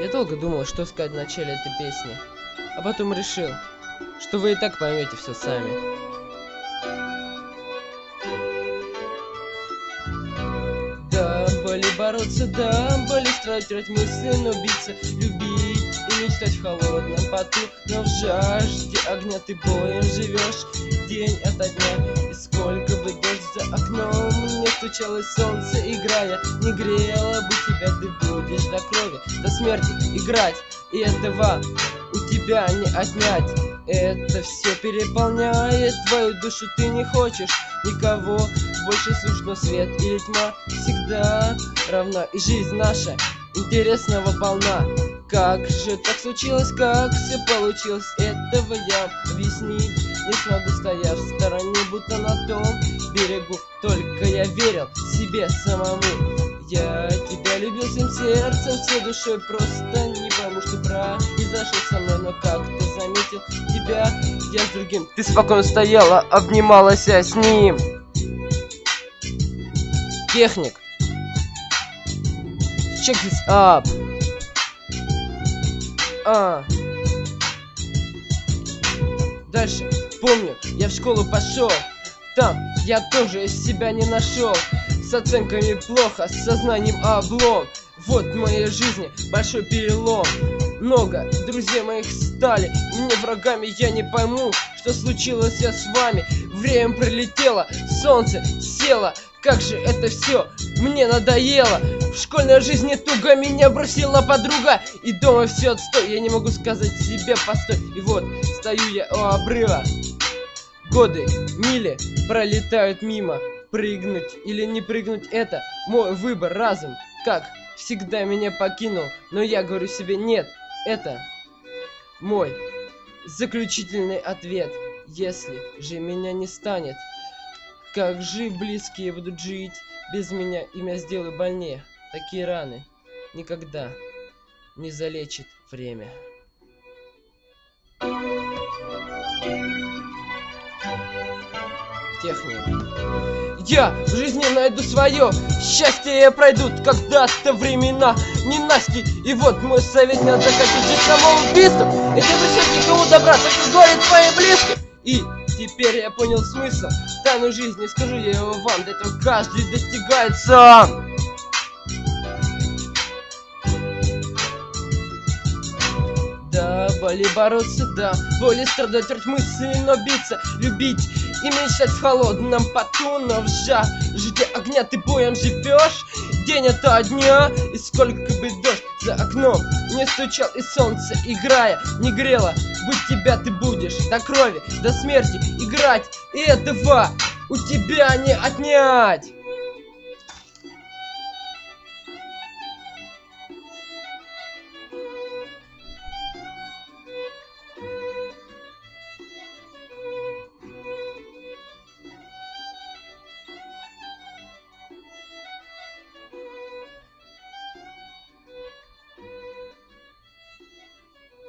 Я долго думал, что сказать в начале этой песни, а потом решил, что вы и так поймете все сами. Да, боли бороться, да, боли строить мысли, но биться, любить и мечтать в холодном поту, но в жажде огня ты боем живешь день ото дня. И сколько бы дождь за окном не стучалось солнце, играя, не грело бы тебя, ты будешь до крови, до смерти играть, и этого у тебя не отнять. Это все переполняет твою душу, ты не хочешь никого больше слушать, но свет или тьма всегда равна, и жизнь наша интересного полна. Как же так случилось, как все получилось, этого я объяснить не смогу, стоя в стороне, будто на том берегу. Только я верил себе самому, я тебя любил всем сердцем, всей душой, просто не пойму, что произошло со мной, но как-то заметил тебя я с другим. Ты спокойно стояла, обнималась с ним. Техник, check this up. Дальше, помню, я в школу пошел, там я тоже из себя не нашел, с оценками плохо, с сознанием облом. Вот в моей жизни большой перелом. Много друзей моих стали мне врагами, я не пойму, что случилось с вами. Время прилетело, солнце село, как же это все мне надоело. В школьной жизни туго меня бросила подруга, и дома все отстой, я не могу сказать себе постой. И вот стою я у обрыва, годы, мили пролетают мимо. Прыгнуть или не прыгнуть — это мой выбор, разум как всегда меня покинул, но я говорю себе нет, это мой заключительный ответ. Если же меня не станет, как же близкие будут жить без меня, им я сделаю больнее. Такие раны никогда не залечит время. Техник. Я в жизни найду свое счастье, я пройдут когда-то времена ненасти. И вот мой совет: не надо хотеть жить самоубийством, и не присуть никому добра, только горе твоим близким. И теперь я понял смысл тайну жизни, скажу я его вам, до этого каждый достигает сам. Да, боли бороться, да, боли страдать, рыть мысли, но биться, любить и мечтать в холодном поту, но в жажде огня ты боем живешь день ото дня. И сколько бы дождь за окном не стучал, и солнце играя не грело бы тебя, ты будешь до крови, до смерти играть, и этого у тебя не отнять.